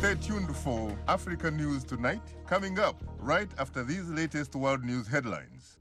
Stay tuned for Africa News Tonight, coming up right after these latest world news headlines.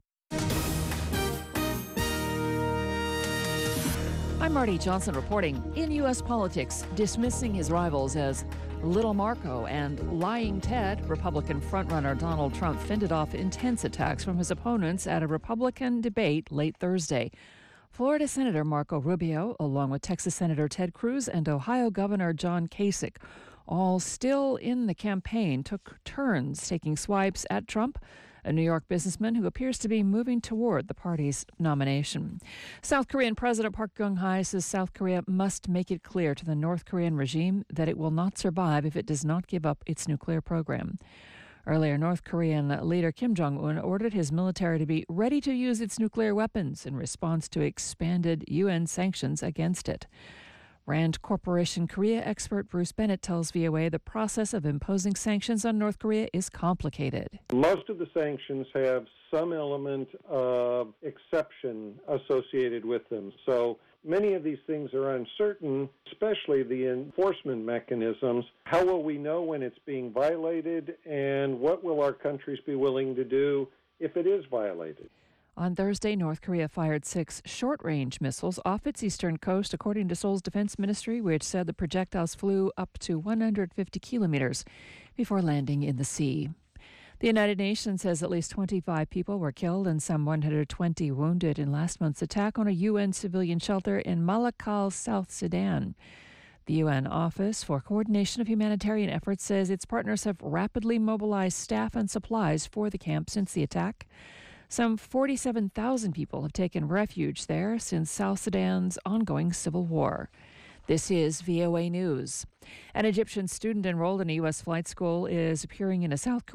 I'm Marty Johnson reporting. In U.S. politics, dismissing his rivals as Little Marco and Lying Ted, Republican frontrunner Donald Trump fended off intense attacks from his opponents at a Republican debate late Thursday. Florida Senator Marco Rubio, along with Texas Senator Ted Cruz and Ohio Governor John Kasich, all still in the campaign, took turns taking swipes at Trump, a New York businessman who appears to be moving toward the party's nomination. South Korean President Park Geun-hye says South Korea must make it clear to the North Korean regime that it will not survive if it does not give up its nuclear program. Earlier, North Korean leader Kim Jong-un ordered his military to be ready to use its nuclear weapons in response to expanded UN sanctions against it. Rand Corporation Korea expert Bruce Bennett tells VOA the process of imposing sanctions on North Korea is complicated. Most of the sanctions have some element of exception associated with them. So many of these things are uncertain, especially the enforcement mechanisms. How will we know when it's being violated, and what will our countries be willing to do if it is violated? On Thursday, North Korea fired 6 short-range missiles off its eastern coast, according to Seoul's defense ministry, which said the projectiles flew up to 150 kilometers before landing in the sea. The United Nations says at least 25 people were killed and some 120 wounded in last month's attack on a UN civilian shelter in Malakal, South Sudan. The UN Office for Coordination of Humanitarian Efforts says its partners have rapidly mobilized staff and supplies for the camp since the attack. Some 47,000 people have taken refuge there since South Sudan's ongoing civil war. This is VOA News. An Egyptian student enrolled in a U.S. flight school is appearing in a South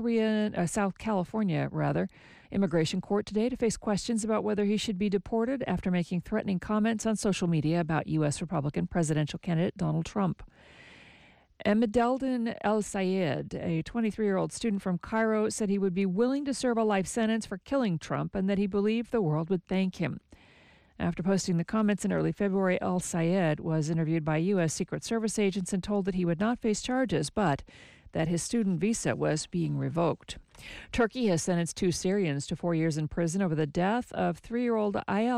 California immigration court today to face questions about whether he should be deported after making threatening comments on social media about U.S. Republican presidential candidate Donald Trump. Emideldin El Sayed, a 23-year-old student from Cairo, said he would be willing to serve a life sentence for killing Trump and that he believed the world would thank him. After posting the comments in early February, El Sayed was interviewed by U.S. Secret Service agents and told that he would not face charges, but that his student visa was being revoked. Turkey has sentenced 2 Syrians to 4 years in prison over the death of 3-year-old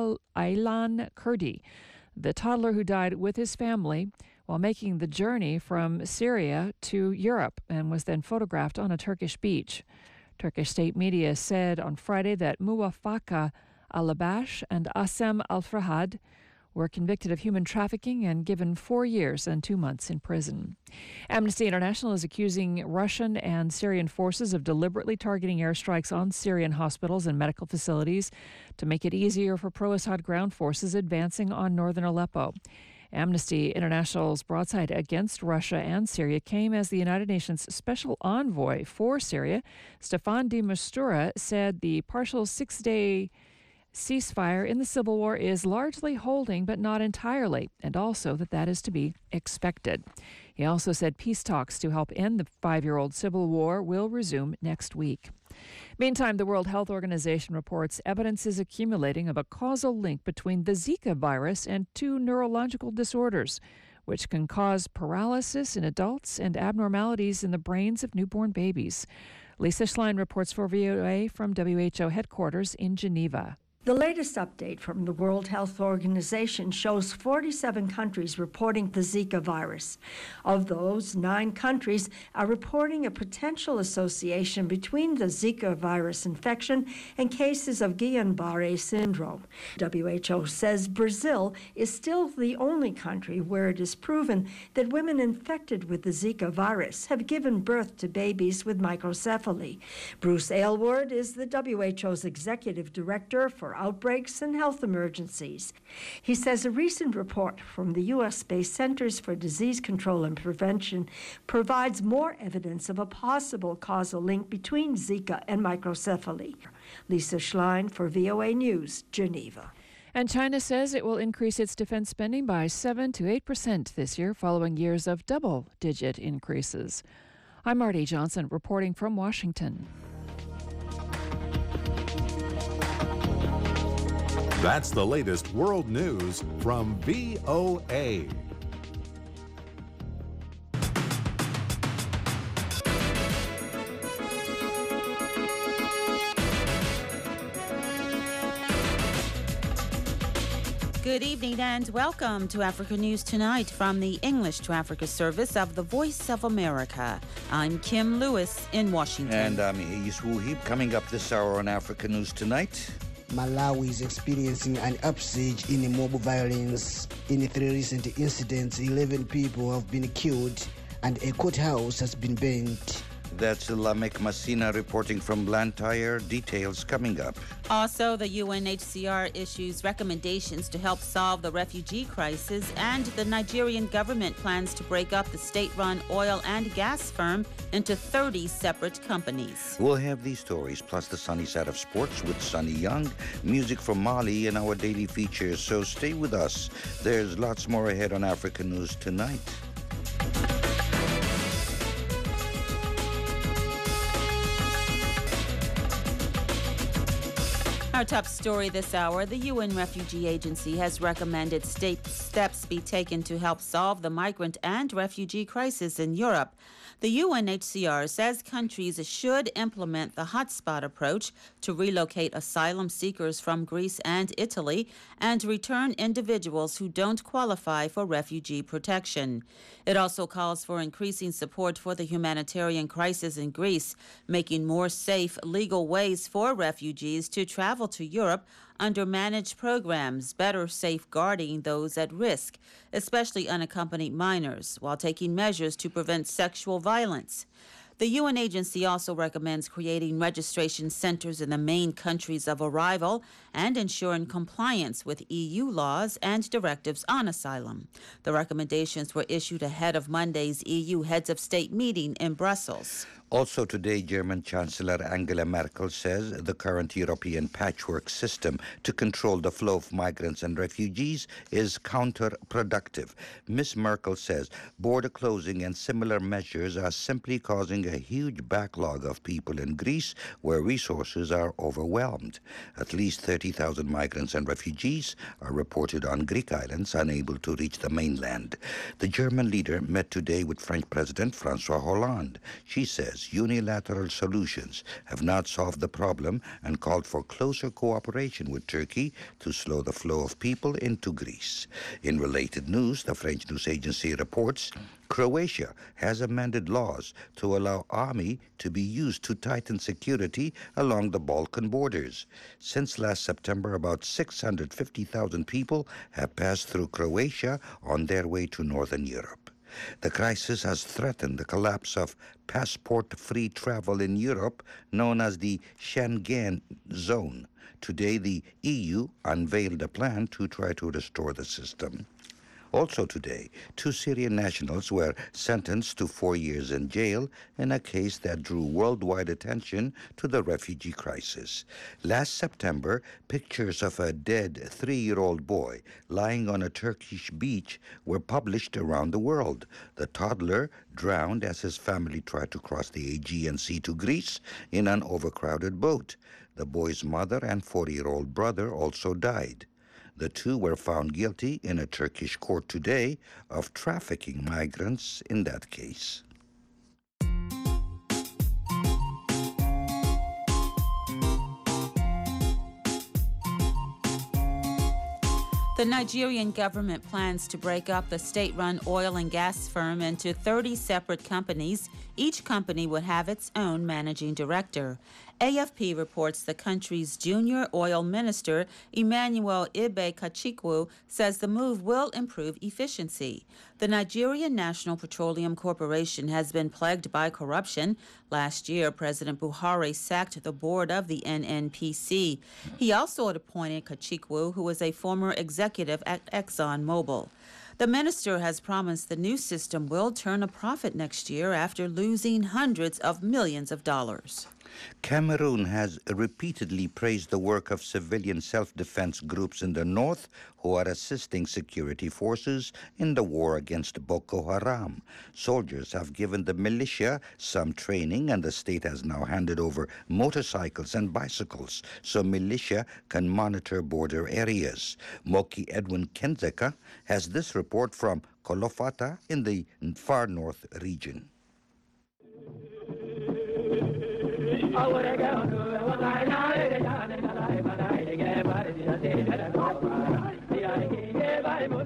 Aylan Kurdi, the toddler who died with his family while making the journey from Syria to Europe and was then photographed on a Turkish beach. Turkish state media said on Friday that Muwafaka Alabash and Asem Al-Farhad were convicted of human trafficking and given 4 years and 2 months in prison. Amnesty International is accusing Russian and Syrian forces of deliberately targeting airstrikes on Syrian hospitals and medical facilities to make it easier for pro-Assad ground forces advancing on northern Aleppo. Amnesty International's broadside against Russia and Syria came as the United Nations Special Envoy for Syria, Staffan de Mistura, said the partial 6-day ceasefire in the civil war is largely holding, but not entirely, and also that is to be expected. He also said peace talks to help end the 5-year-old civil war will resume next week. Meantime, the World Health Organization reports evidence is accumulating of a causal link between the Zika virus and 2 neurological disorders, which can cause paralysis in adults and abnormalities in the brains of newborn babies. Lisa Schlein reports for VOA from WHO headquarters in Geneva. The latest update from the World Health Organization shows 47 countries reporting the Zika virus. Of those, 9 countries are reporting a potential association between the Zika virus infection and cases of Guillain-Barré syndrome. WHO says Brazil is still the only country where it is proven that women infected with the Zika virus have given birth to babies with microcephaly. Bruce Aylward is the WHO's executive director for outbreaks and health emergencies. He says a recent report from the U.S.-based Centers for Disease Control and Prevention provides more evidence of a possible causal link between Zika and microcephaly. Lisa Schlein for VOA News, Geneva. And China says it will increase its defense spending by 7 to 8% this year, following years of double-digit increases. I'm Marty Johnson reporting from Washington. That's the latest world news from VOA. Good evening and welcome to Africa News Tonight from the English to Africa service of the Voice of America. I'm Kim Lewis in Washington. And I'm Iyis Wuhib. Coming up this hour on Africa News Tonight. Malawi is experiencing an upsurge in mobile violence. In 3 recent incidents, 11 people have been killed and a courthouse has been burnt. That's Lamek Masina reporting from Blantyre. Details coming up. Also, the UNHCR issues recommendations to help solve the refugee crisis, and the Nigerian government plans to break up the state-run oil and gas firm into 30 separate companies. We'll have these stories, plus the sunny side of sports with Sunny Young, music from Mali, and our daily features. So stay with us. There's lots more ahead on Africa News Tonight. Our top story this hour, the UN Refugee Agency has recommended steps be taken to help solve the migrant and refugee crisis in Europe. The UNHCR says countries should implement the hotspot approach to relocate asylum seekers from Greece and Italy and return individuals who don't qualify for refugee protection. It also calls for increasing support for the humanitarian crisis in Greece, making more safe, legal ways for refugees to travel to Europe under managed programs, better safeguarding those at risk, especially unaccompanied minors, while taking measures to prevent sexual violence. The UN agency also recommends creating registration centers in the main countries of arrival and ensuring compliance with EU laws and directives on asylum. The recommendations were issued ahead of Monday's EU heads of state meeting in Brussels. Also today, German Chancellor Angela Merkel says the current European patchwork system to control the flow of migrants and refugees is counterproductive. Ms. Merkel says border closing and similar measures are simply causing a huge backlog of people in Greece where resources are overwhelmed. At least 30,000 migrants and refugees are reported on Greek islands unable to reach the mainland. The German leader met today with French President François Hollande. She says unilateral solutions have not solved the problem and called for closer cooperation with Turkey to slow the flow of people into Greece. In related news, the French news agency reports Croatia has amended laws to allow army to be used to tighten security along the Balkan borders. Since last September, about 650,000 people have passed through Croatia on their way to Northern Europe. The crisis has threatened the collapse of passport-free travel in Europe, known as the Schengen zone. Today, the EU unveiled a plan to try to restore the system. Also today, 2 Syrian nationals were sentenced to 4 years in jail in a case that drew worldwide attention to the refugee crisis. Last September, pictures of a dead 3-year-old boy lying on a Turkish beach were published around the world. The toddler drowned as his family tried to cross the Aegean Sea to Greece in an overcrowded boat. The boy's mother and 40-year-old brother also died. The 2 were found guilty in a Turkish court today of trafficking migrants in that case. The Nigerian government plans to break up the state-run oil and gas firm into 30 separate companies. Each company would have its own managing director. AFP reports the country's junior oil minister, Emmanuel Ibe Kachikwu, says the move will improve efficiency. The Nigerian National Petroleum Corporation has been plagued by corruption. Last year, President Buhari sacked the board of the NNPC. He also appointed Kachikwu, who was a former executive at ExxonMobil. The minister has promised the new system will turn a profit next year after losing hundreds of millions of dollars. Cameroon has repeatedly praised the work of civilian self-defense groups in the north who are assisting security forces in the war against Boko Haram. Soldiers have given the militia some training, and the state has now handed over motorcycles and bicycles so militia can monitor border areas. Moki Edwin Kenzeka has this report from Kolofata in the far north region.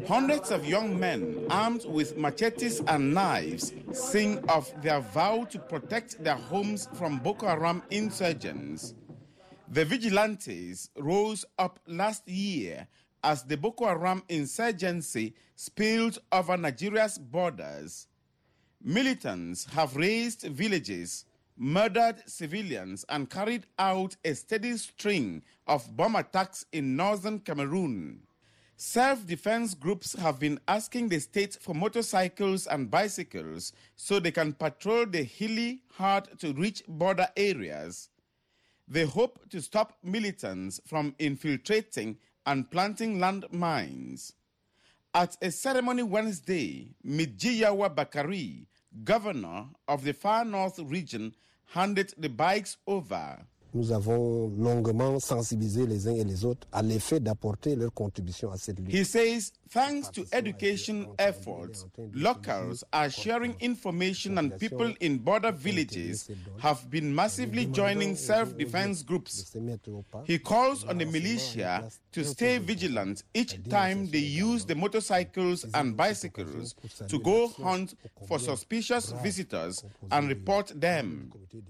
Hundreds of young men armed with machetes and knives sing of their vow to protect their homes from Boko Haram insurgents. The vigilantes rose up last year as the Boko Haram insurgency spilled over Nigeria's borders. Militants have razed villages, murdered civilians, and carried out a steady string of bomb attacks in northern Cameroon. Self-defense groups have been asking the state for motorcycles and bicycles so they can patrol the hilly, hard-to-reach border areas. They hope to stop militants from infiltrating and planting landmines. At a ceremony Wednesday, Midjiyawa Bakari, governor of the Far North region, handed the bikes over. Nous avons longuement sensibilisé les uns et les autres à l'effet d'apporter leur contribution à cette lutte. He says, thanks to education efforts, locals are sharing information and people in border villages have been massively joining self-defense groups. He calls on the militia to stay vigilant each time they use the motorcycles and bicycles to go hunt for suspicious visitors and report them.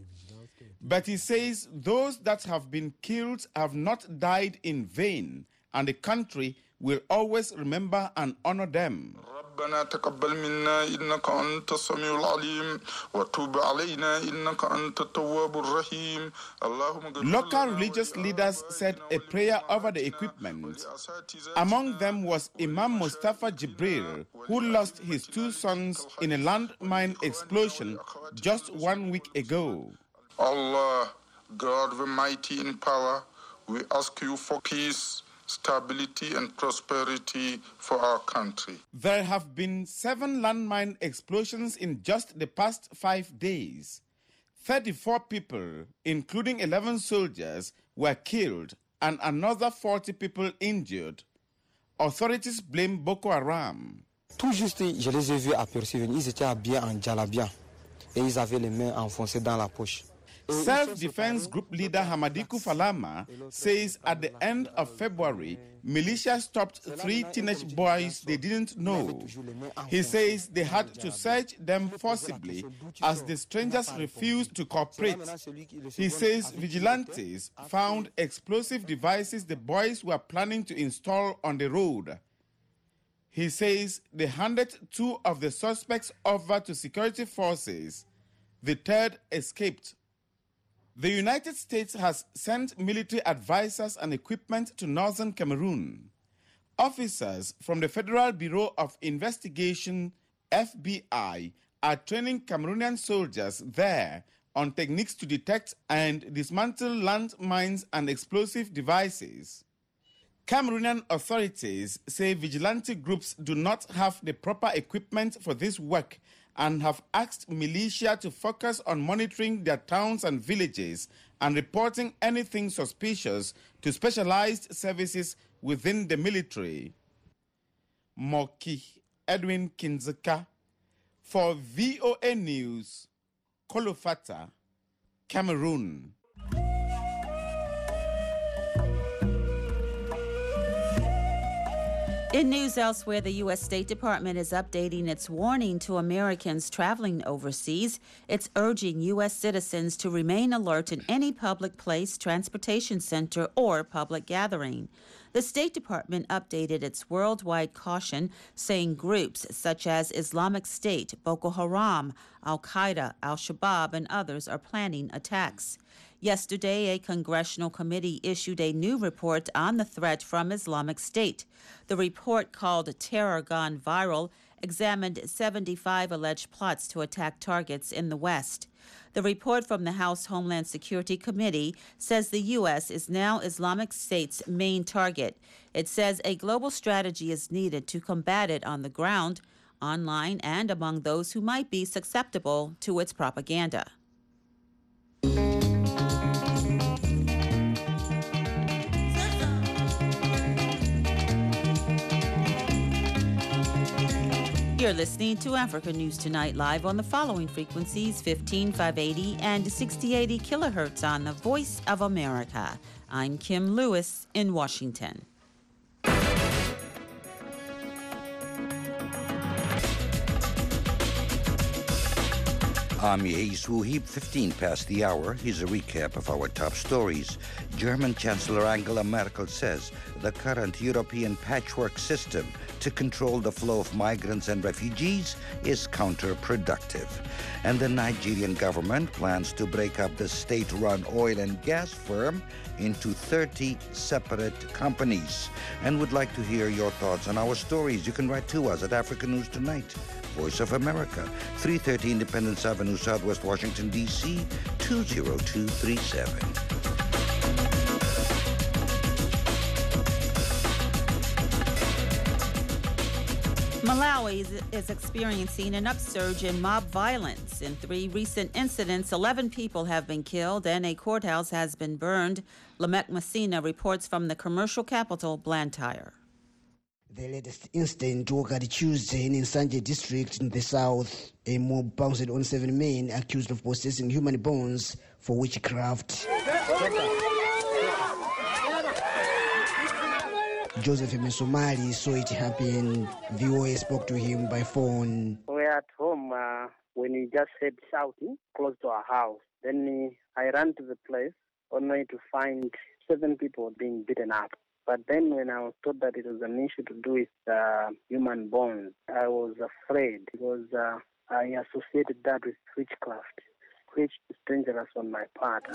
But he says those that have been killed have not died in vain, and the country will always remember and honor them. ربنا تقبل منا إنك أنت السميع العليم وتوب علينا إنك أنت التواب الرحيم. Local religious leaders said a prayer over the equipment. Among them was Imam Mustafa Jibril, who lost his two sons in a landmine explosion just 1 week ago. Allah, God the mighty in power, we ask you for peace, stability and prosperity for our country. There have been 7 landmine explosions in just the past 5 days. 34 people, including 11 soldiers, were killed and another 40 people injured. Authorities blame Boko Haram. Tout juste, je les ai vus aperçus, ils étaient habillés en djellabia et ils avaient les mains enfoncées dans la poche. Self-defense group leader Hamadiku Falama says at the end of February, militia stopped 3 teenage boys they didn't know. He says they had to search them forcibly as the strangers refused to cooperate. He says vigilantes found explosive devices the boys were planning to install on the road. He says they handed 2 of the suspects over to security forces. The third escaped. The United States has sent military advisors and equipment to northern Cameroon. Officers from the Federal Bureau of Investigation, FBI, are training Cameroonian soldiers there on techniques to detect and dismantle landmines and explosive devices. Cameroonian authorities say vigilante groups do not have the proper equipment for this work and have asked militia to focus on monitoring their towns and villages and reporting anything suspicious to specialized services within the military. Moki Edwin Kinzeka for VOA News, Kolofata, Cameroon. In news elsewhere, the U.S. State Department is updating its warning to Americans traveling overseas. It's urging U.S. citizens to remain alert in any public place, transportation center, or public gathering. The State Department updated its worldwide caution, saying groups such as Islamic State, Boko Haram, Al-Qaeda, Al-Shabaab, and others are planning attacks. Yesterday, a congressional committee issued a new report on the threat from Islamic State. The report, called Terror Gone Viral, examined 75 alleged plots to attack targets in the West. The report from the House Homeland Security Committee says the U.S. is now Islamic State's main target. It says a global strategy is needed to combat it on the ground, online, and among those who might be susceptible to its propaganda. You're listening to Africa News Tonight live on the following frequencies: 15580 and 6080 kilohertz on the Voice of America. I'm Kim Lewis in Washington. I'm Yeis Wuhib, 15 past the hour. Here's a recap of our top stories. German Chancellor Angela Merkel says the current European patchwork system to control the flow of migrants and refugees is counterproductive. And the Nigerian government plans to break up the state-run oil and gas firm into 30 separate companies. And would like to hear your thoughts on our stories. You can write to us at Africa News Tonight, Voice of America, 330 Independence Avenue, Southwest Washington, D.C., 20237. Malawi is experiencing an upsurge in mob violence. In 3 recent incidents, 11 people have been killed and a courthouse has been burned. Lamek Messina reports from the commercial capital, Blantyre. The latest incident occurred Tuesday in Nsanje district in the south. A mob pounced on 7 men accused of possessing human bones for witchcraft. Joseph Mesomali saw it happen. VOA spoke to him by phone. We were at home when we just heard shouting close to our house. Then I ran to the place only to find 7 people being beaten up. But then when I was told that it was an issue to do with human bones, I was afraid because I associated that with witchcraft, which is dangerous on my part.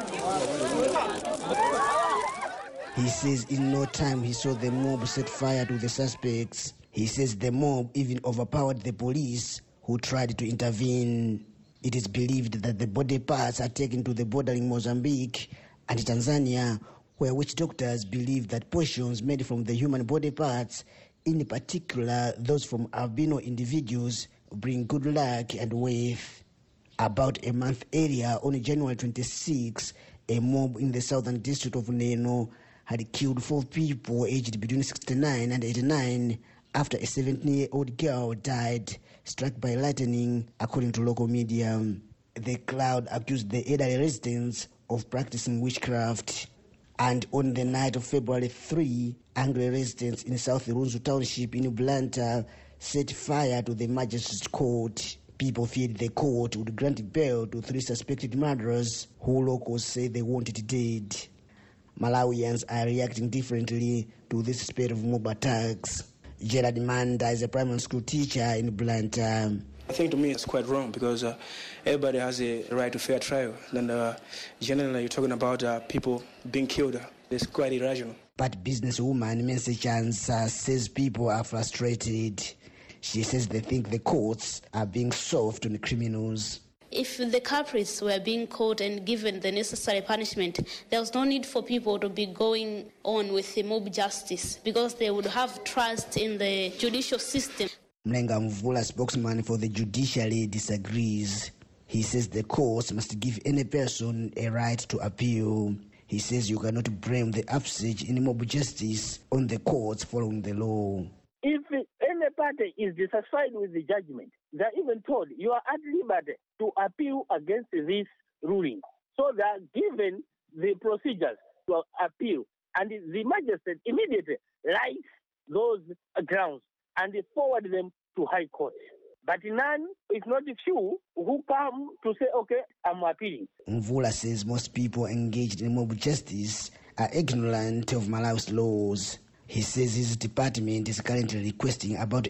He says in no time he saw the mob set fire to the suspects. He says the mob even overpowered the police who tried to intervene. It is believed that the body parts are taken to the bordering Mozambique and Tanzania, where witch doctors believe that portions made from the human body parts, in particular those from albino individuals, bring good luck and wealth. About a month earlier, on January 26, a mob in the southern district of Neno had killed 4 people aged between 69 and 89 after a 17-year-old girl died, struck by lightning, according to local media. The crowd accused the elderly residents of practicing witchcraft. And on the night of February 3, angry residents in South Runzu Township in Blantyre set fire to the magistrate's court. People feared the court would grant bail to 3 suspected murderers who locals say they wanted dead. Malawians are reacting differently to this spate of mob attacks. Gerard Manda is a primary school teacher in Blantyre. I think to me it's quite wrong because everybody has a right to fair trial. And generally you're talking about people being killed. It's quite irrational. But businesswoman Mensa Chansa says people are frustrated. She says they think the courts are being soft on criminals. If the culprits were being caught and given the necessary punishment, there was no need for people to be going on with the mob justice because they would have trust in the judicial system. Mlenga Mvula, spokesman for the judiciary, disagrees. He says the courts must give any person a right to appeal. He says you cannot blame the upsurge in mob justice on the courts following the law. If any party is dissatisfied with the judgment, they're even told you are at liberty to appeal against this ruling. So they are given the procedures to appeal, and the magistrate immediately writes those grounds and they forward them to High Court. But none, it's not a few, who come to say, okay, I'm appealing. Mvula says most people engaged in mob justice are ignorant of Malawi's laws. He says his department is currently requesting about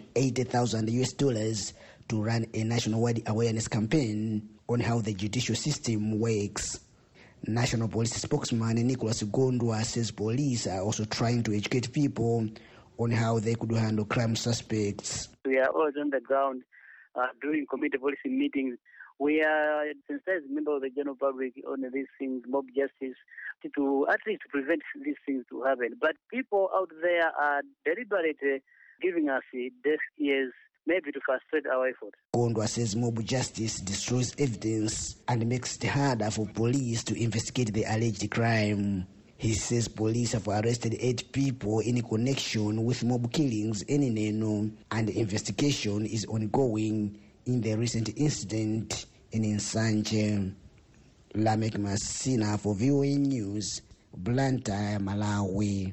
$80,000 to run a nationwide awareness campaign on how the judicial system works. National Police spokesman Nicholas Gondwa says police are also trying to educate people on how they could handle crime suspects. We are always on the ground doing community policing meetings. We are sensitized members of the general public on these things, mob justice, to at least prevent these things to happen. But people out there are deliberately giving us deaf ears, maybe to frustrate our efforts. Gondwa says mob justice destroys evidence and makes it harder for police to investigate the alleged crime. He says police have arrested 8 people in connection with mob killings in Neno, and the investigation is ongoing in the recent incident in Nsanje. Lamek Messina for VOA News, Blantyre, Malawi.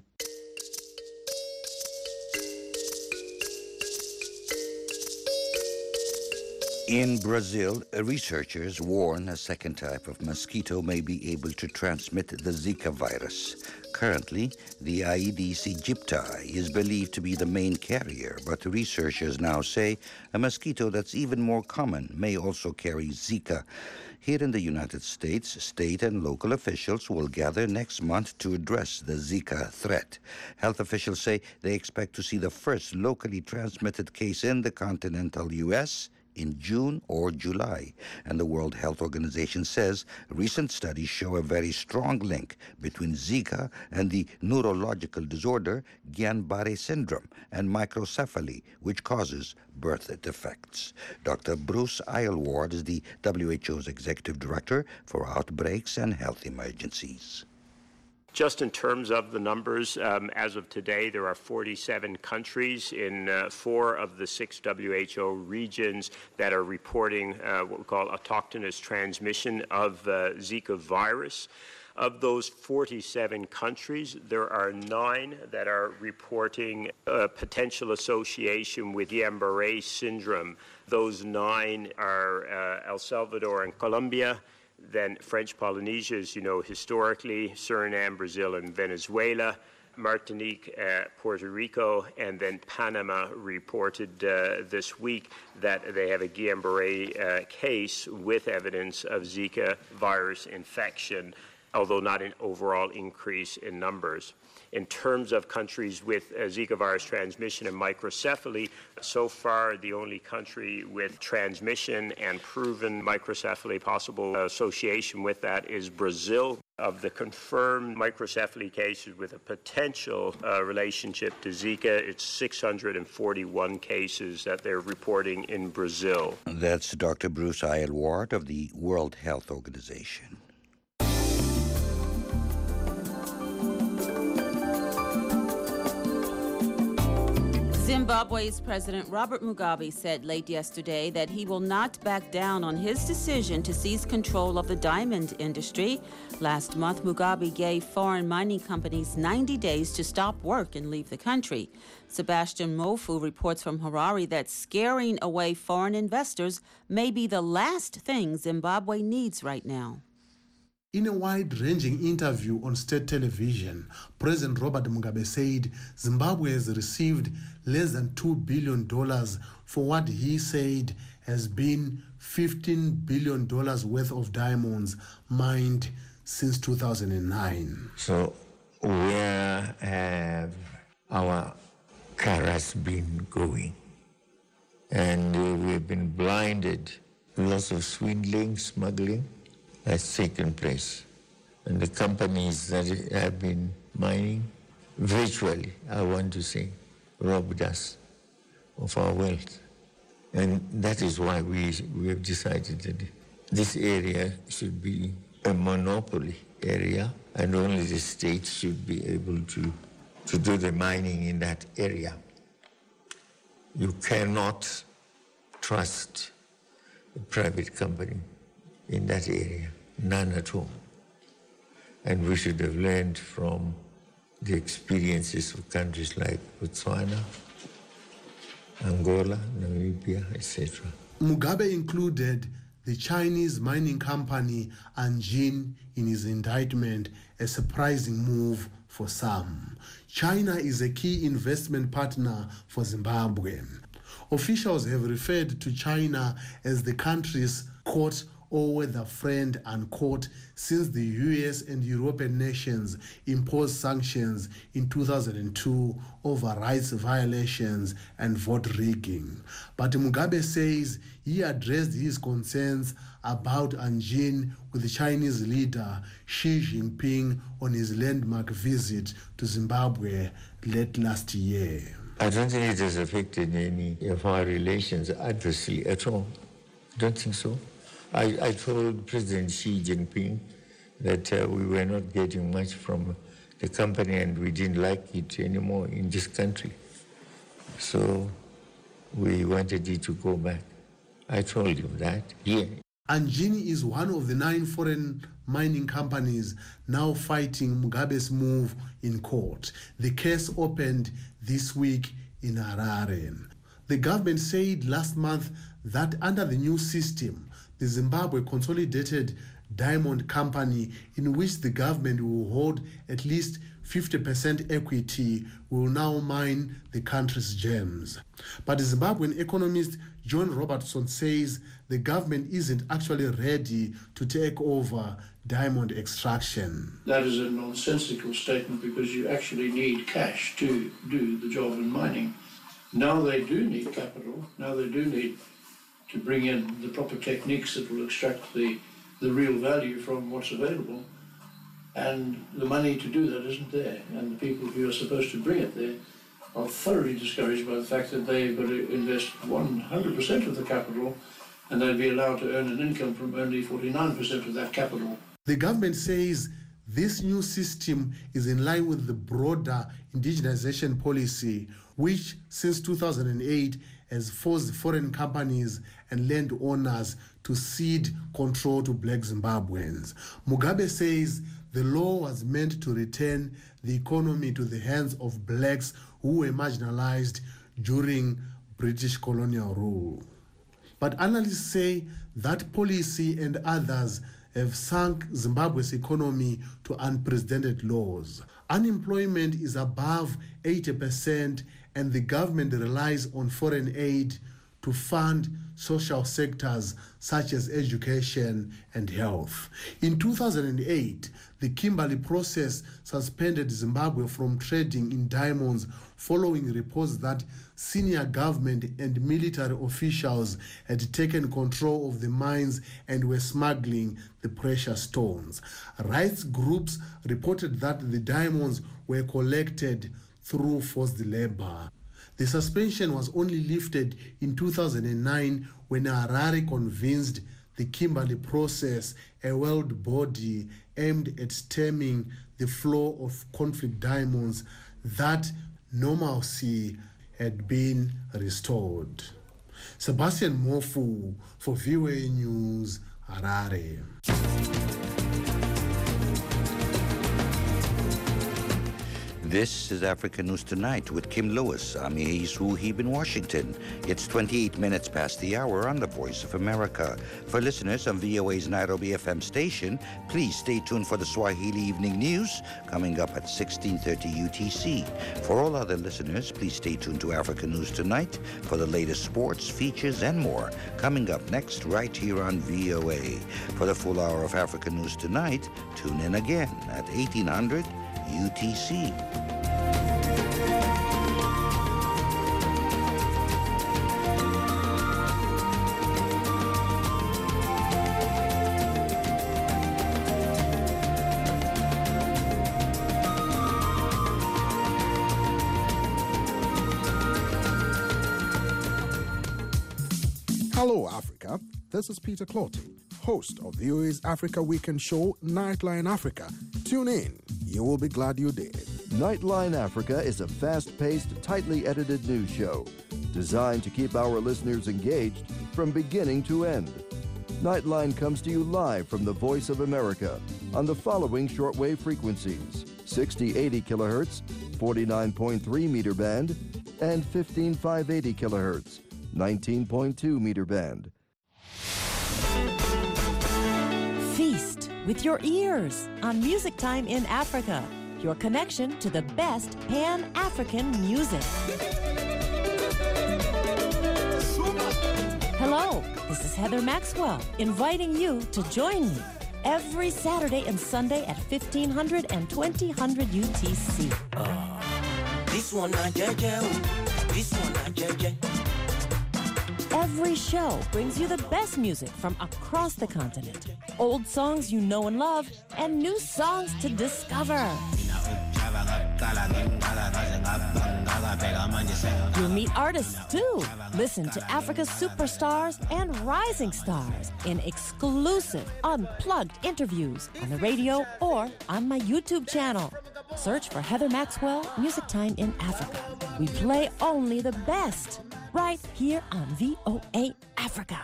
In Brazil, researchers warn a second type of mosquito may be able to transmit the Zika virus. Currently, the Aedes aegypti is believed to be the main carrier, but researchers now say a mosquito that's even more common may also carry Zika. Here in the United States, state and local officials will gather next month to address the Zika threat. Health officials say they expect to see the first locally transmitted case in the continental U.S. in June or July. And the World Health Organization says recent studies show a very strong link between Zika and the neurological disorder Guillain-Barré syndrome and microcephaly, which causes birth defects. Dr. Bruce Aylward is the WHO's Executive Director for Outbreaks and Health Emergencies. Just in terms of the numbers, as of today, there are 47 countries in 4 of the 6 WHO regions that are reporting what we call autochthonous transmission of Zika virus. Of those 47 countries, there are 9 that are reporting a potential association with Guillain-Barré syndrome. Those 9 are El Salvador and Colombia, then French Polynesia, as you know, historically, Suriname, Brazil, and Venezuela, Martinique, Puerto Rico, and then Panama reported this week that they have a Guillain-Barré case with evidence of Zika virus infection, although not an overall increase in numbers. In terms of countries with Zika virus transmission and microcephaly, so far the only country with transmission and proven microcephaly, possible association with that, is Brazil. Of the confirmed microcephaly cases with a potential relationship to Zika, it's 641 cases that they're reporting in Brazil. That's Dr. Bruce Aylward of the World Health Organization. Zimbabwe's President Robert Mugabe said late yesterday that he will not back down on his decision to seize control of the diamond industry. Last month, Mugabe gave foreign mining companies 90 days to stop work and leave the country. Sebastian Mofu reports from Harare that scaring away foreign investors may be the last thing Zimbabwe needs right now. In a wide-ranging interview on state television, President Robert Mugabe said Zimbabwe has received less than $2 billion for what he said has been $15 billion worth of diamonds mined since 2009. So where have our carrots been going? And we've been blinded. Lots of swindling, smuggling has taken place. And the companies that have been mining virtually, I want to say, robbed us of our wealth. And that is why we have decided that this area should be a monopoly area and only the state should be able to do the mining in that area. You cannot trust a private company in that area, none at all. And we should have learned from the experiences of countries like Botswana, Angola, Namibia, etc. Mugabe included the Chinese mining company Anjin in his indictment, a surprising move for some. China is a key investment partner for Zimbabwe. Officials have referred to China as the country's quote, all-weather friend, unquote, since the US and European nations imposed sanctions in 2002 over rights violations and vote rigging. But Mugabe says he addressed his concerns about Anjin with the Chinese leader Xi Jinping on his landmark visit to Zimbabwe late last year. I don't think it has affected any of our relations adversely at all. I don't think so. I told President Xi Jinping that we were not getting much from the company and we didn't like it anymore in this country. So we wanted it to go back. I told him that here. Anjin is one of the 9 foreign mining companies now fighting Mugabe's move in court. The case opened this week in Harare. The government said last month that under the new system, the Zimbabwe Consolidated Diamond Company, in which the government will hold at least 50% equity, will now mine the country's gems. But the Zimbabwean economist John Robertson says the government isn't actually ready to take over diamond extraction. That is a nonsensical statement because you actually need cash to do the job in mining. Now they do need capital. Now they do need to bring in the proper techniques that will extract the real value from what's available. And the money to do that isn't there. And the people who are supposed to bring it there are thoroughly discouraged by the fact that they've got to invest 100% of the capital and they'll be allowed to earn an income from only 49% of that capital. The government says this new system is in line with the broader indigenization policy, which since 2008 has forced foreign companies and landowners to cede control to black Zimbabweans. Mugabe says the law was meant to return the economy to the hands of blacks who were marginalized during British colonial rule. But analysts say that policy and others have sunk Zimbabwe's economy to unprecedented lows. Unemployment is above 80%, and the government relies on foreign aid to fund social sectors such as education and health. In 2008, the Kimberley process suspended Zimbabwe from trading in diamonds following reports that senior government and military officials had taken control of the mines and were smuggling the precious stones. Rights groups reported that the diamonds were collected through forced labor. The suspension was only lifted in 2009 when Harare convinced the Kimberley process, a world body aimed at stemming the flow of conflict diamonds, that normalcy had been restored. Sebastian Mofu for VOA News, Harare. This is Africa News Tonight with Kim Lewis. I'm Yehiz Ruhib in Washington. It's 28 minutes past the hour on the Voice of America. For listeners on VOA's Nairobi FM station, please stay tuned for the Swahili Evening News coming up at 16:30 UTC. For all other listeners, please stay tuned to Africa News Tonight for the latest sports, features, and more coming up next right here on VOA. For the full hour of Africa News Tonight, tune in again at 1800 UTC. Hello, Africa. This is Peter Clotty, host of VOA's Africa Weekend show, Nightline Africa. Tune in. You will be glad you did. Nightline Africa is a fast-paced, tightly edited news show designed to keep our listeners engaged from beginning to end. Nightline comes to you live from the Voice of America on the following shortwave frequencies: 6080 kilohertz, 49.3 meter band, and 15580 kilohertz, 19.2 meter band. Feast with your ears on Music Time in Africa, your connection to the best Pan-African music. Hello, this is Heather Maxwell, inviting you to join me every Saturday and Sunday at 1500 and 2000 UTC. This one not JJ, this one not JJ. Every show brings you the best music from across the continent. Old songs you know and love, and new songs to discover. You'll meet artists too. Listen to Africa's superstars and rising stars in exclusive, unplugged interviews on the radio or on my YouTube channel. Search for Heather Maxwell, Music Time in Africa. We play only the best, right here on VOA Africa.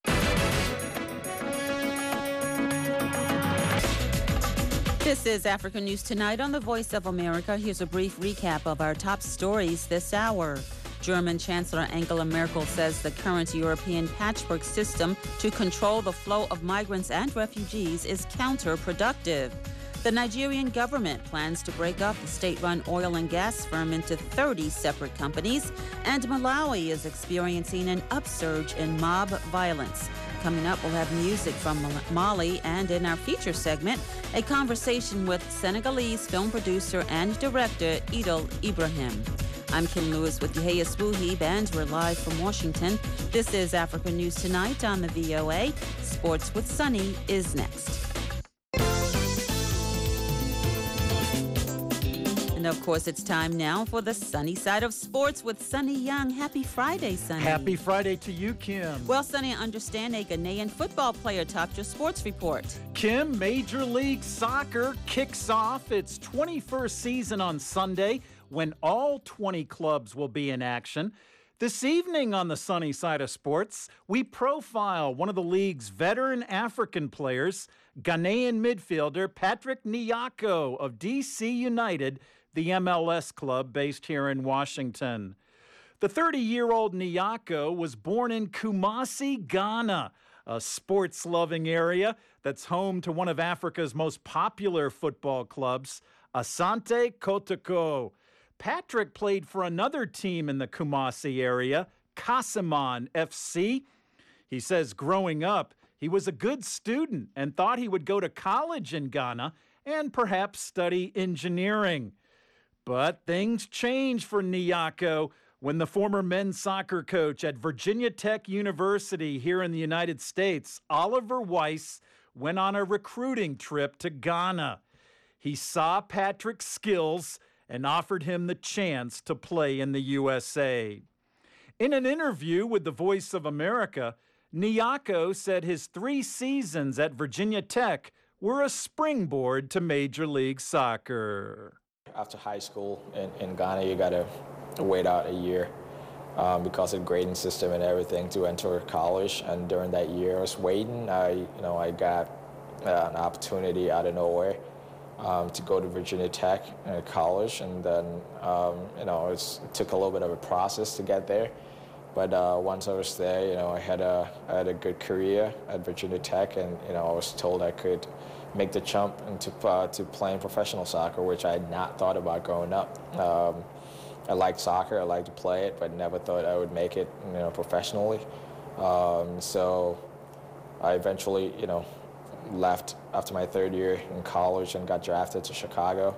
This is Africa News Tonight on the Voice of America. Here's a brief recap of our top stories this hour. German Chancellor Angela Merkel says the current European patchwork system to control the flow of migrants and refugees is counterproductive. The Nigerian government plans to break up the state-run oil and gas firm into 30 separate companies, and Malawi is experiencing an upsurge in mob violence. Coming up, we'll have music from Mali, and in our feature segment, a conversation with Senegalese film producer and director Idil Ibrahim. I'm Kim Lewis with Yahya Swoohib, and we're live from Washington. This is Africa News Tonight on the VOA. Sports with Sunny is next. And of course, it's time now for the sunny side of sports with Sunny Young. Happy Friday, Sunny. Happy Friday to you, Kim. Well, Sunny, I understand a Ghanaian football player topped your sports report. Kim, Major League Soccer kicks off its 21st season on Sunday when all 20 clubs will be in action. This evening on the sunny side of sports, we profile one of the league's veteran African players, Ghanaian midfielder Patrick Nyako of DC United, the MLS club based here in Washington. The 30-year-old Nyako was born in Kumasi, Ghana, a sports-loving area that's home to one of Africa's most popular football clubs, Asante Kotoko. Patrick played for another team in the Kumasi area, Casamance FC. He says growing up, he was a good student and thought he would go to college in Ghana and perhaps study engineering. But things changed for Nyako when the former men's soccer coach at Virginia Tech University here in the United States, Oliver Weiss, went on a recruiting trip to Ghana. He saw Patrick's skills and offered him the chance to play in the USA. In an interview with The Voice of America, Nyako said his 3 seasons at Virginia Tech were a springboard to Major League Soccer. After high school in Ghana, you got to wait out a year because of the grading system and everything to enter college. And during that year I was waiting, I got an opportunity out of nowhere to go to Virginia Tech college, and then it took a little bit of a process to get there. But once I was there, I had a good career at Virginia Tech, and I was told I could make the jump into to playing professional soccer, which I had not thought about growing up. I liked soccer, I liked to play it, but never thought I would make it, professionally. So I eventually, left after my 3rd year in college and got drafted to Chicago.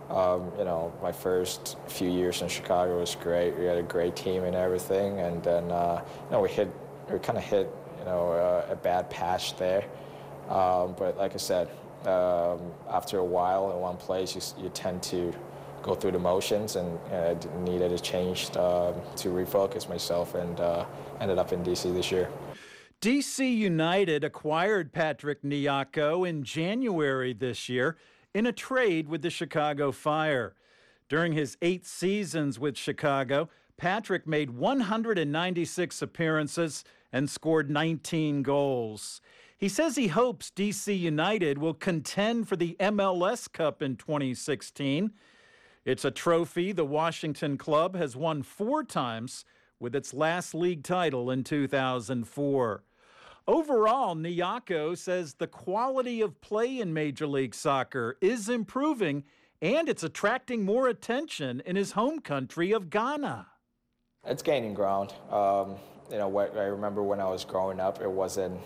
My first few years in Chicago was great. We had a great team and everything, and then we kind of hit a bad patch there. But like I said, after a while in one place, you tend to go through the motions, and I needed a change to refocus myself, and ended up in DC this year. DC United acquired Patrick Nyako in January this year in a trade with the Chicago Fire. During his 8 seasons with Chicago, Patrick made 196 appearances and scored 19 goals. He says he hopes DC United will contend for the MLS Cup in 2016. It's a trophy the Washington club has won 4 times, with its last league title in 2004. Overall, Nyako says the quality of play in Major League Soccer is improving, and it's attracting more attention in his home country of Ghana. It's gaining ground. I remember when I was growing up, it wasn't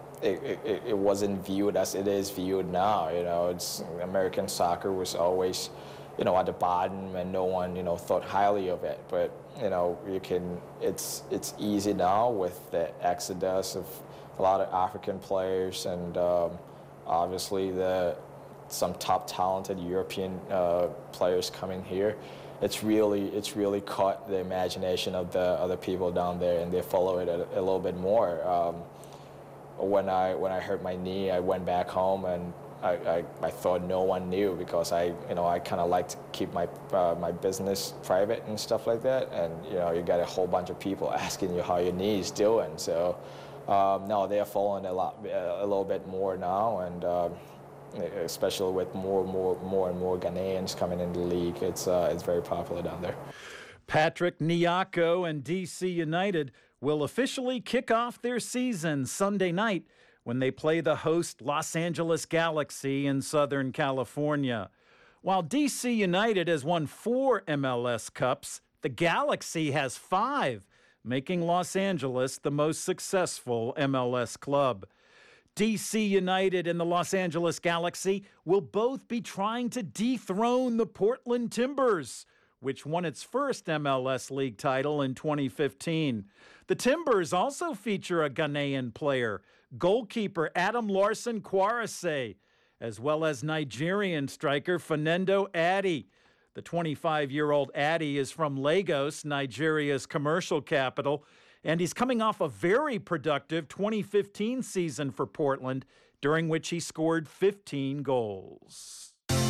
viewed as it is viewed now. American soccer was always, at the bottom, and no one, thought highly of it. But it's easy now with the exodus of a lot of African players, and obviously some top talented European players coming here. It's really caught the imagination of the other people down there, and they follow it a little bit more. When I hurt my knee, I went back home, and I thought no one knew, because I kind of like to keep my business private and stuff like that. And you got a whole bunch of people asking you how your knee is doing. So no, they're following a little bit more now, and especially with more and more Ghanaians coming in the league, it's very popular down there. Patrick Nyako and DC United will officially kick off their season Sunday night when they play the host Los Angeles Galaxy in Southern California. While DC United has won 4 MLS Cups, the Galaxy has 5, making Los Angeles the most successful MLS club. DC United and the Los Angeles Galaxy will both be trying to dethrone the Portland Timbers, which won its first MLS League title in 2015. The Timbers also feature a Ghanaian player, goalkeeper Adam Larson Kwarase, as well as Nigerian striker Fernando Addy. The 25-year-old Addy is from Lagos, Nigeria's commercial capital, and he's coming off a very productive 2015 season for Portland, during which he scored 15 goals.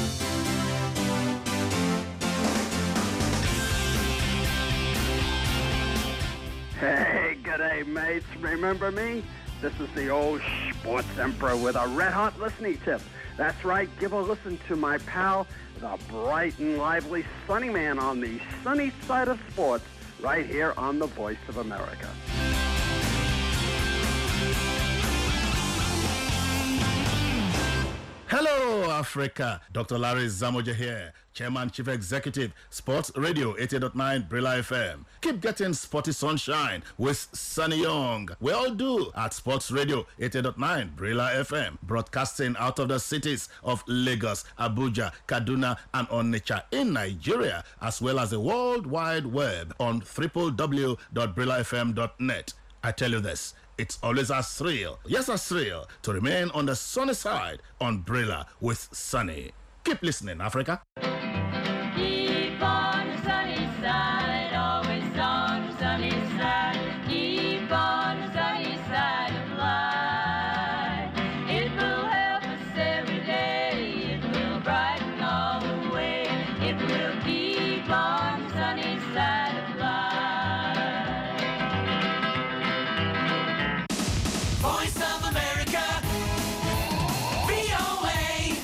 Hey, g'day, mates. Remember me? This is the old sports emperor with a red-hot listening tip. That's right, give a listen to my pal, the bright and lively Sunny Man on the sunny side of sports, right here on the Voice of America. Hello, Africa. Dr. Larry Zamoja here, Chairman, Chief Executive, Sports Radio 88.9 Brilla FM. Keep getting sporty sunshine with Sunny Young. We all do at Sports Radio 88.9 Brilla FM, broadcasting out of the cities of Lagos, Abuja, Kaduna, and Onitsha in Nigeria, as well as the World Wide Web on www.brillafm.net. I tell you this, it's always a thrill, yes, a thrill, to remain on the sunny side on Brilla with Sunny. Keep listening, Africa. Keep on the sunny side, always on the sunny side. Keep on the sunny side of life. It will help us every day. It will brighten all the way. It will keep on the sunny side of life. Voice of America, VOA,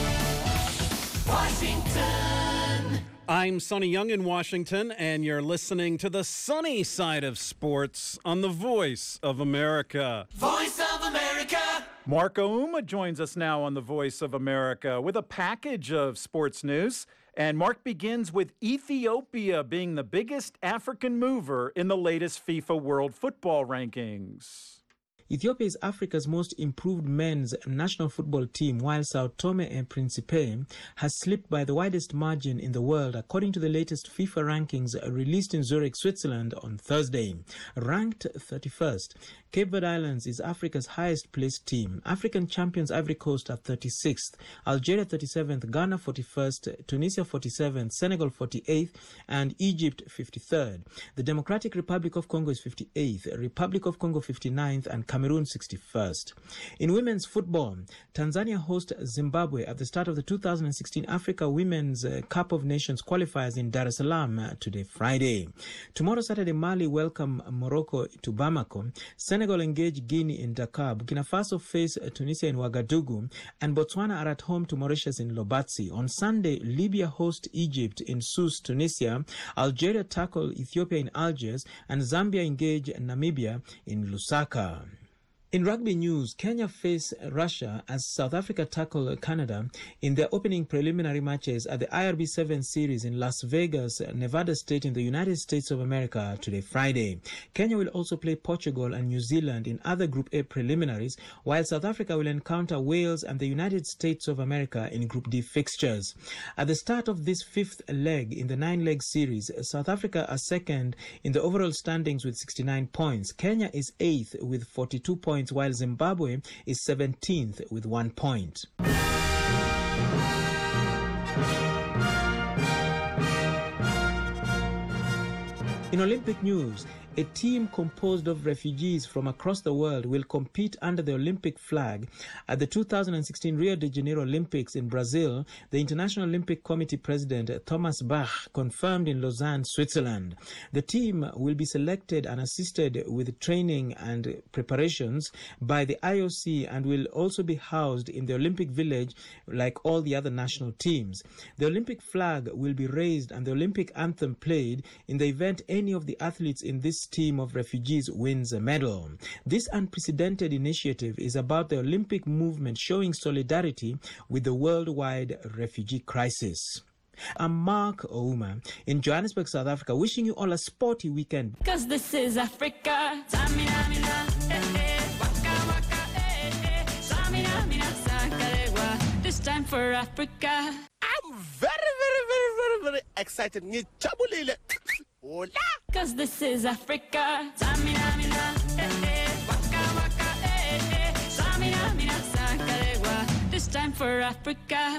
Washington. I'm Sonny Young in Washington, and you're listening to the sunny side of sports on the Voice of America. Voice of America. Mark Ouma joins us now on the Voice of America with a package of sports news. And Mark begins with Ethiopia being the biggest African mover in the latest FIFA World Football rankings. Ethiopia is Africa's most improved men's national football team, while Sao Tome and Principe has slipped by the widest margin in the world, according to the latest FIFA rankings released in Zurich, Switzerland on Thursday. Ranked 31st, Cape Verde Islands is Africa's highest placed team. African champions Ivory Coast are 36th, Algeria 37th, Ghana 41st, Tunisia 47th, Senegal 48th, and Egypt 53rd. The Democratic Republic of Congo is 58th, Republic of Congo 59th, and Cameroon 61st. In women's football, Tanzania host Zimbabwe at the start of the 2016 Africa Women's Cup of Nations qualifiers in Dar es Salaam today, Friday. Tomorrow, Saturday, Mali welcome Morocco to Bamako. Senegal engage Guinea in Dakar. Burkina Faso face Tunisia in Ouagadougou. And Botswana are at home to Mauritius in Lobatsi. On Sunday, Libya host Egypt in Sousse, Tunisia. Algeria tackle Ethiopia in Algiers. And Zambia engage Namibia in Lusaka. In rugby news, Kenya face Russia as South Africa tackle Canada in their opening preliminary matches at the IRB 7 Series in Las Vegas, Nevada State in the United States of America today, Friday. Kenya will also play Portugal and New Zealand in other Group A preliminaries, while South Africa will encounter Wales and the United States of America in Group D fixtures. At the start of this fifth leg in the 9-leg series, South Africa are second in the overall standings with 69 points. Kenya is 8th with 42 points, while Zimbabwe is 17th with 1 point. In Olympic news, a team composed of refugees from across the world will compete under the Olympic flag at the 2016 Rio de Janeiro Olympics in Brazil, the International Olympic Committee President Thomas Bach confirmed in Lausanne, Switzerland. The team will be selected and assisted with training and preparations by the IOC and will also be housed in the Olympic Village like all the other national teams. The Olympic flag will be raised and the Olympic anthem played in the event any of the athletes in this team of refugees wins a medal. This unprecedented initiative is about the Olympic movement showing solidarity with the worldwide refugee crisis. I'm Mark Ouma in Johannesburg, South Africa, wishing you all a sporty weekend. Cause this is Africa. Samina, mina, waka, waka, Samina, mina, sakarewa. This time for Africa. I'm very excited. Hola. Cause this is Africa. Samina, mina, waka, waka, Samina, mina, sakarewa. This time for Africa.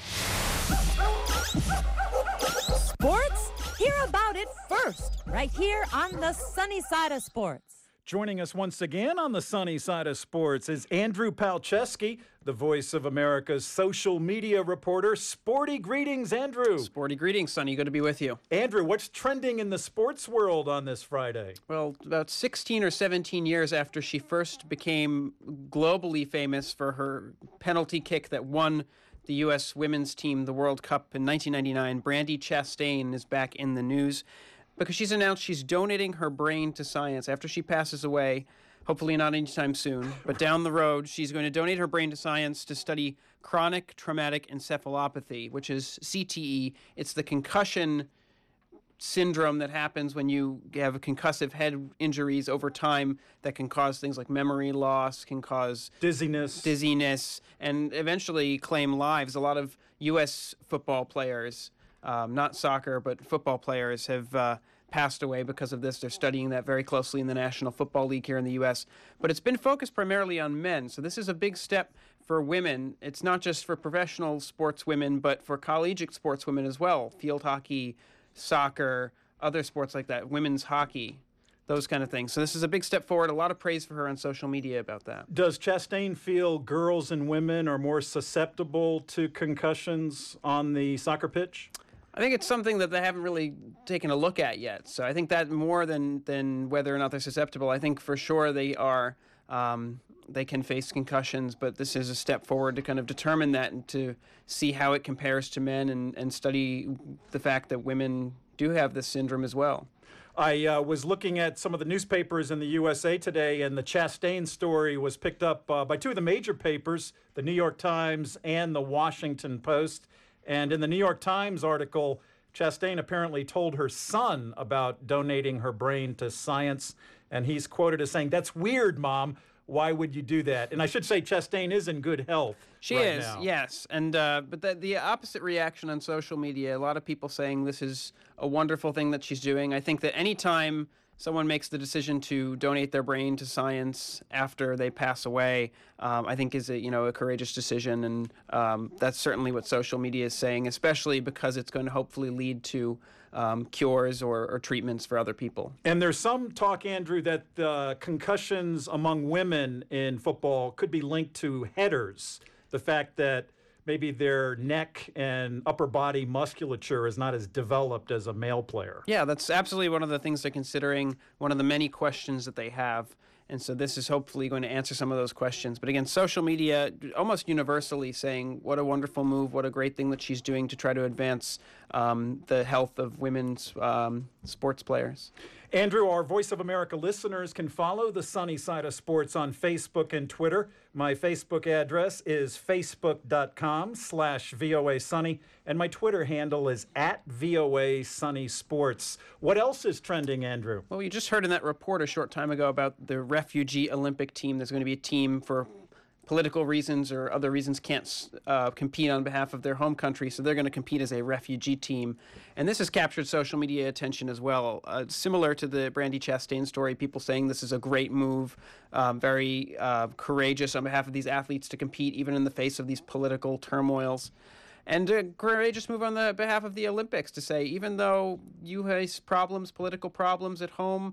Sports? Hear about it first, right here on the Sunny Side of Sports. Joining us once again on the Sunny Side of Sports is Andrew Palczewski, the Voice of America's social media reporter. Sporty greetings, Andrew. Sporty greetings, Sunny. Good to be with you. Andrew, what's trending in the sports world on this Friday? Well, about 16 or 17 years after she first became globally famous for her penalty kick that won the U.S. women's team the World Cup in 1999, Brandi Chastain is back in the news because she's announced she's donating her brain to science after she passes away, hopefully not anytime soon, but down the road, she's going to donate her brain to science to study chronic traumatic encephalopathy, which is CTE. It's the concussion syndrome that happens when you have concussive head injuries over time that can cause things like memory loss, can cause dizziness, and eventually claim lives. A lot of U.S. football players, not soccer, but football players have passed away because of this. They're studying that very closely in the National Football League here in the U.S., but it's been focused primarily on men. So this is a big step for women. It's not just for professional sports women, but for collegiate sports women as well. Field hockey, soccer, other sports like that, women's hockey, those kind of things. So this is a big step forward. A lot of praise for her on social media about that. Does Chastain feel girls and women are more susceptible to concussions on the soccer pitch? I think it's something that they haven't really taken a look at yet. So I think that more than whether or not they're susceptible, I think for sure they are. They can face concussions, but this is a step forward to kind of determine that and to see how it compares to men and study the fact that women do have this syndrome as well. I was looking at some of the newspapers in the USA today, and the Chastain story was picked up by two of the major papers, the New York Times and the Washington Post. And in the New York Times article, Chastain apparently told her son about donating her brain to science, and he's quoted as saying, "That's weird, Mom. Why would you do that?" And I should say Chastain is in good health. She right is, now. yes. And but the opposite reaction on social media, a lot of people saying this is a wonderful thing that she's doing. I think that anytime someone makes the decision to donate their brain to science after they pass away, I think is a courageous decision, and that's certainly what social media is saying, especially because it's going to hopefully lead to cures or treatments for other people. And there's some talk, Andrew, that concussions among women in football could be linked to headers. The fact that maybe their neck and upper body musculature is not as developed as a male player. Yeah, that's absolutely one of the things they're considering, one of the many questions that they have. And so this is hopefully going to answer some of those questions. But again, social media almost universally saying what a wonderful move, what a great thing that she's doing to try to advance the health of women's sports players. Andrew, our Voice of America listeners can follow the Sunny Side of Sports on Facebook and Twitter. My Facebook address is facebook.com/VOA Sunny, and my Twitter handle is @VOA Sunny Sports. What else is trending, Andrew? Well, you just heard in that report a short time ago about the refugee Olympic team. There's going to be a team for political reasons or other reasons can't compete on behalf of their home country, so they're going to compete as a refugee team. And this has captured social media attention as well. Similar to the Brandi Chastain story, people saying this is a great move, very courageous on behalf of these athletes to compete even in the face of these political turmoils. And a courageous move on the behalf of the Olympics to say, even though you face problems, political problems at home,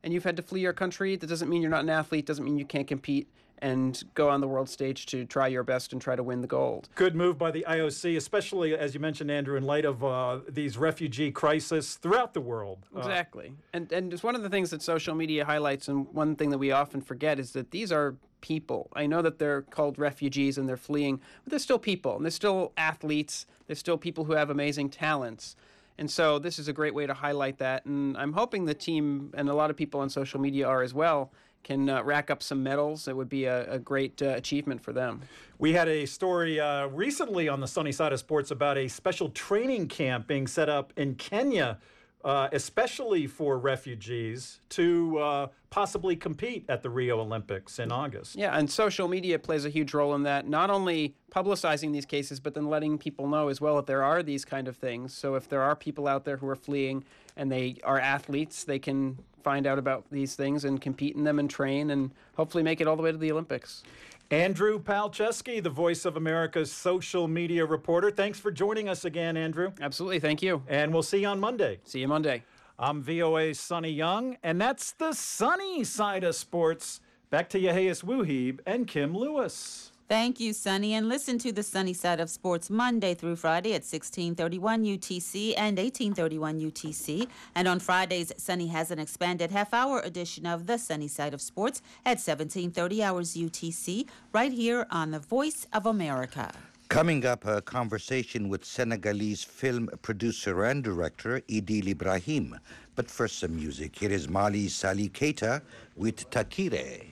and you've had to flee your country, that doesn't mean you're not an athlete, doesn't mean you can't compete and go on the world stage to try your best and try to win the gold. Good move by the IOC, especially, as you mentioned, Andrew, in light of these refugee crises throughout the world. Exactly. And it's one of the things that social media highlights, and one thing that we often forget is that these are people. I know that they're called refugees and they're fleeing, but they're still people, and they're still athletes. They're still people who have amazing talents. And so this is a great way to highlight that. And I'm hoping the team, and a lot of people on social media are as well, can rack up some medals. It would be a great achievement for them. We had a story recently on the Sunny Side of Sports about a special training camp being set up in Kenya, especially for refugees, to possibly compete at the Rio Olympics in August. Yeah, and social media plays a huge role in that, not only publicizing these cases, but then letting people know as well that there are these kind of things. So if there are people out there who are fleeing and they are athletes, they can find out about these things and compete in them and train and hopefully make it all the way to the Olympics. Andrew Palczewski, the Voice of America's social media reporter. Thanks for joining us again, Andrew. Absolutely. Thank you. And we'll see you on Monday. See you Monday. I'm VOA's Sonny Young, and that's the Sunny Side of Sports. Back to Yehias Wuhib and Kim Lewis. Thank you, Sunny. And listen to the Sunny Side of Sports Monday through Friday at 1631 UTC and 1831 UTC. And on Fridays, Sunny has an expanded half-hour edition of the Sunny Side of Sports at 1730 hours UTC, right here on the Voice of America. Coming up, a conversation with Senegalese film producer and director Idil Ibrahim. But first, some music. Here is Mali Sali Keita with Takire.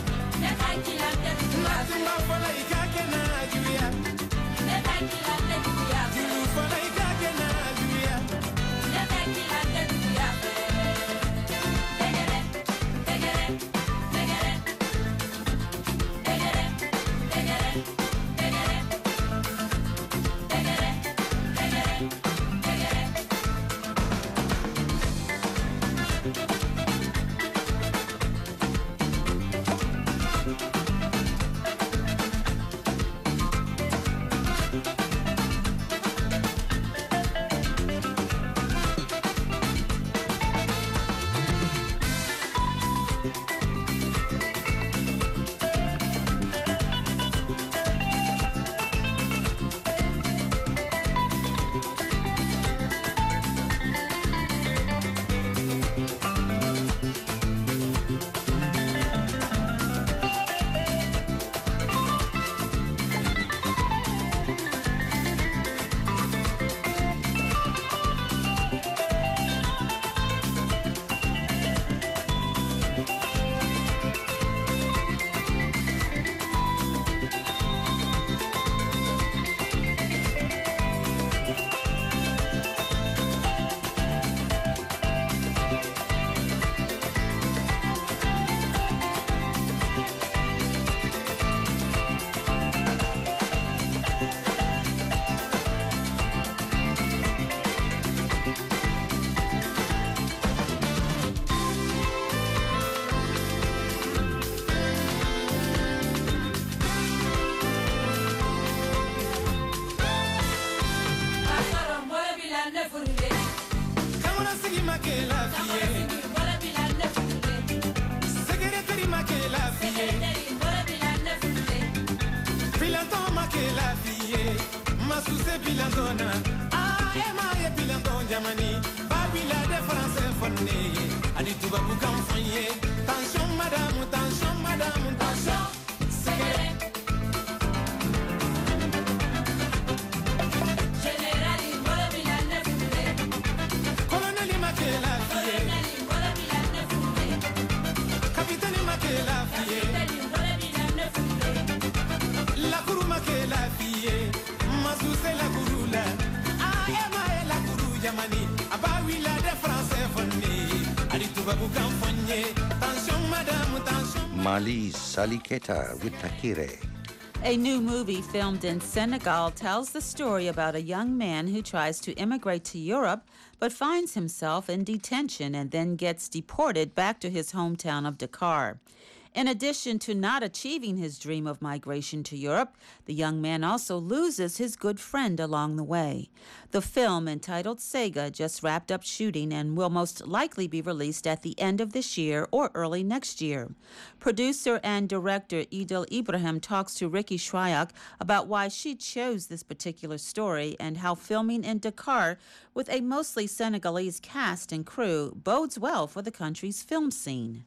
Thank you. Mali's Saliketa with Takire. A new movie filmed in Senegal tells the story about a young man who tries to immigrate to Europe but finds himself in detention and then gets deported back to his hometown of Dakar. In addition to not achieving his dream of migration to Europe, the young man also loses his good friend along the way. The film, entitled Sega, just wrapped up shooting and will most likely be released at the end of this year or early next year. Producer and director Idil Ibrahim talks to Ricky Shryack about why she chose this particular story and how filming in Dakar with a mostly Senegalese cast and crew bodes well for the country's film scene.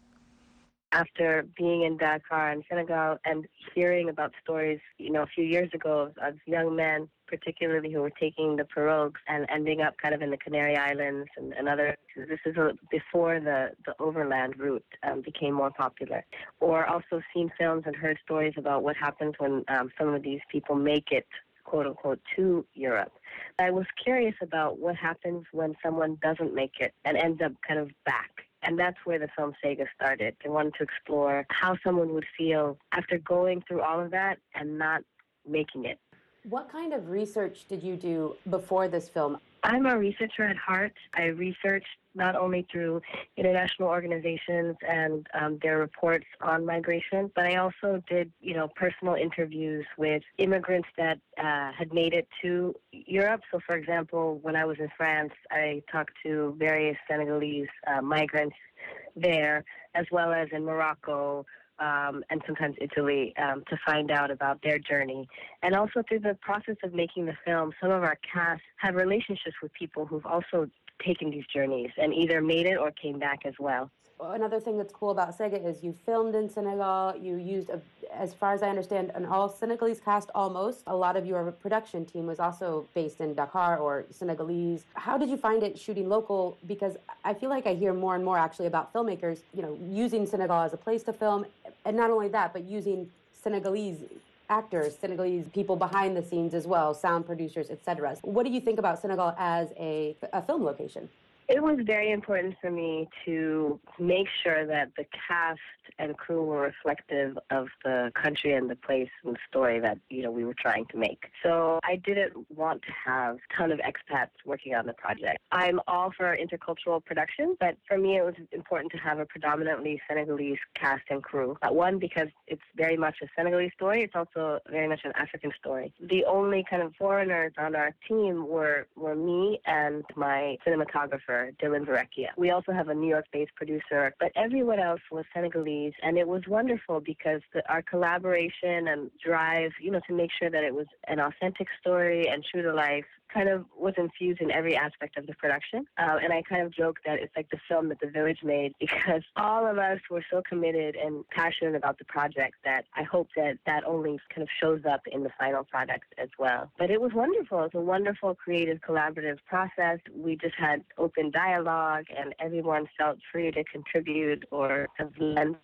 After being in Dakar and Senegal and hearing about stories, a few years ago of young men, particularly who were taking the pirogues and ending up kind of in the Canary Islands and other, this is before the overland route became more popular. Or also seen films and heard stories about what happens when some of these people make it, quote unquote, to Europe. I was curious about what happens when someone doesn't make it and ends up kind of back. And that's where the film Sega started. I wanted to explore how someone would feel after going through all of that and not making it. What kind of research did you do before this film? I'm a researcher at heart. I researched not only through international organizations and their reports on migration, but I also did, personal interviews with immigrants that had made it to Europe. So, for example, when I was in France, I talked to various Senegalese migrants there, as well as in Morocco, and sometimes Italy, to find out about their journey. And also through the process of making the film, some of our cast have relationships with people who've also taken these journeys and either made it or came back as well. Another thing that's cool about Sega is you filmed in Senegal. You used, as far as I understand, an all Senegalese cast almost. A lot of your production team was also based in Dakar or Senegalese. How did you find it shooting local? Because I feel like I hear more and more actually about filmmakers, using Senegal as a place to film. And not only that, but using Senegalese actors, Senegalese people behind the scenes as well, sound producers, etc. What do you think about Senegal as a film location? It was very important for me to make sure that the cast and crew were reflective of the country and the place and the story that, we were trying to make. So I didn't want to have a ton of expats working on the project. I'm all for intercultural production, but for me it was important to have a predominantly Senegalese cast and crew. One, because it's very much a Senegalese story. It's also very much an African story. The only kind of foreigners on our team were me and my cinematographer, Dylan Verrecchia. We also have a New York-based producer, but everyone else was Senegalese, and it was wonderful because our collaboration and drive, to make sure that it was an authentic story and true to life kind of was infused in every aspect of the production. And I kind of joke that it's like the film that The Village made, because all of us were so committed and passionate about the project that I hope that only kind of shows up in the final product as well. But it was wonderful. It was a wonderful, creative, collaborative process. We just had open dialogue, and everyone felt free to contribute or lend,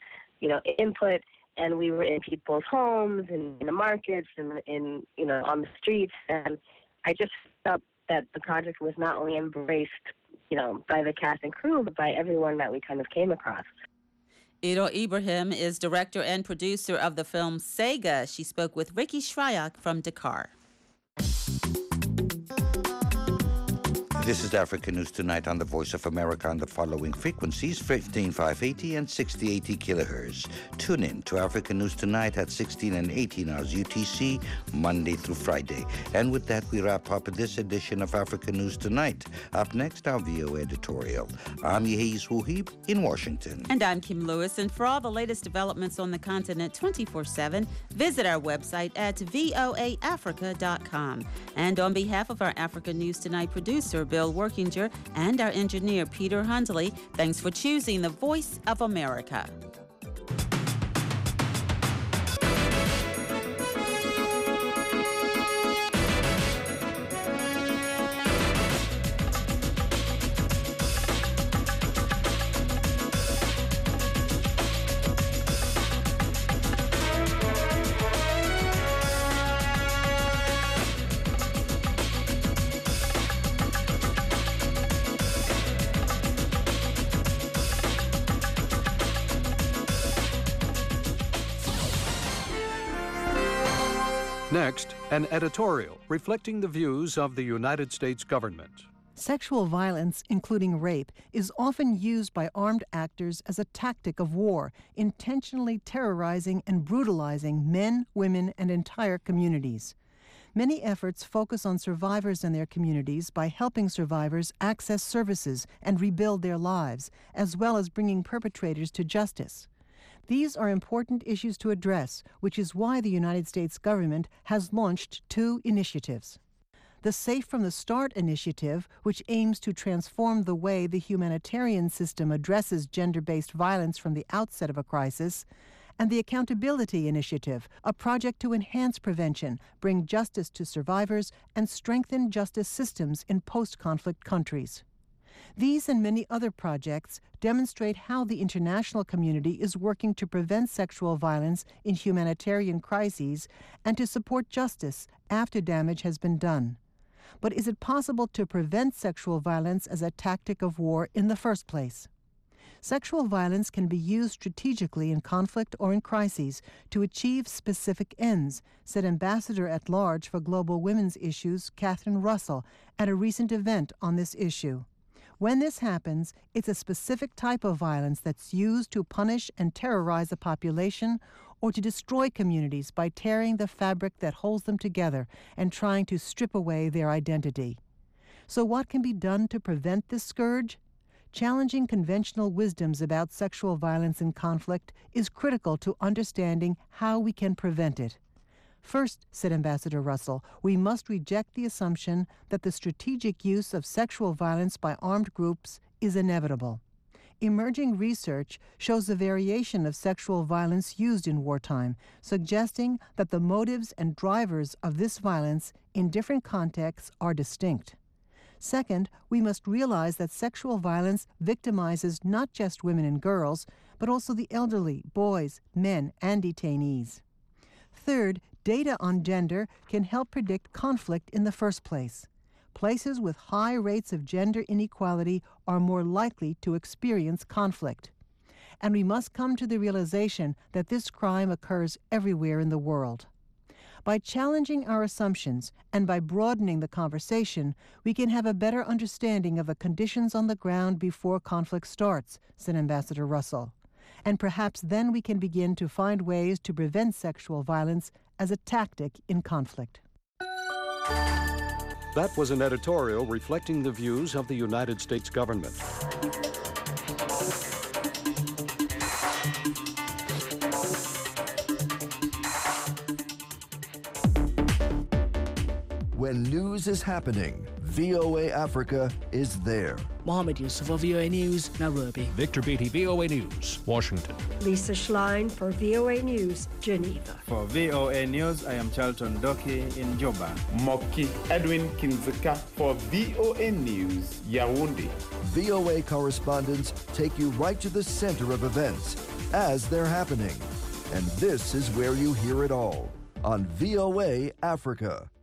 input. And we were in people's homes and in the markets and in on the streets. And I just felt that the project was not only embraced, by the cast and crew, but by everyone that we kind of came across. Idil Ibrahim is director and producer of the film Sega. She spoke with Ricky Shryack from Dakar. This is Africa News Tonight on the Voice of America on the following frequencies: 15580 and 6080 kilohertz. Tune in to Africa News Tonight at 16 and 18 hours UTC, Monday through Friday. And with that, we wrap up this edition of Africa News Tonight. Up next, our VOA editorial. I'm Yehiz Wuhib in Washington. And I'm Kim Lewis. And for all the latest developments on the continent 24/7, visit our website at voaafrica.com. And on behalf of our Africa News Tonight producer, Bill Workinger, and our engineer, Peter Hundley, thanks for choosing the Voice of America. Next, an editorial reflecting the views of the United States government. Sexual violence, including rape, is often used by armed actors as a tactic of war, intentionally terrorizing and brutalizing men, women, and entire communities. Many efforts focus on survivors and their communities by helping survivors access services and rebuild their lives, as well as bringing perpetrators to justice. These are important issues to address, which is why the United States government has launched 2 initiatives. The Safe from the Start initiative, which aims to transform the way the humanitarian system addresses gender-based violence from the outset of a crisis, and the Accountability Initiative, a project to enhance prevention, bring justice to survivors, and strengthen justice systems in post-conflict countries. These and many other projects demonstrate how the international community is working to prevent sexual violence in humanitarian crises and to support justice after damage has been done. But is it possible to prevent sexual violence as a tactic of war in the first place? Sexual violence can be used strategically in conflict or in crises to achieve specific ends, said Ambassador at Large for Global Women's Issues Catherine Russell at a recent event on this issue. When this happens, it's a specific type of violence that's used to punish and terrorize a population or to destroy communities by tearing the fabric that holds them together and trying to strip away their identity. So what can be done to prevent this scourge? Challenging conventional wisdoms about sexual violence in conflict is critical to understanding how we can prevent it. First, said Ambassador Russell, we must reject the assumption that the strategic use of sexual violence by armed groups is inevitable. Emerging research shows the variation of sexual violence used in wartime, suggesting that the motives and drivers of this violence in different contexts are distinct. Second, we must realize that sexual violence victimizes not just women and girls, but also the elderly, boys, men, and detainees. Third, data on gender can help predict conflict in the first place. Places with high rates of gender inequality are more likely to experience conflict. And we must come to the realization that this crime occurs everywhere in the world. By challenging our assumptions and by broadening the conversation, we can have a better understanding of the conditions on the ground before conflict starts, said Ambassador Russell. And perhaps then we can begin to find ways to prevent sexual violence as a tactic in conflict. That was an editorial reflecting the views of the United States government. When news is happening, VOA Africa is there. Mohammed Yusuf for VOA News, Nairobi. Victor Beatty, VOA News, Washington. Lisa Schlein for VOA News, Geneva. For VOA News, I am Charlton Doki in Juba. Moki Edwin Kinzika for VOA News, Yaoundé. VOA correspondents take you right to the center of events as they're happening. And this is where you hear it all on VOA Africa.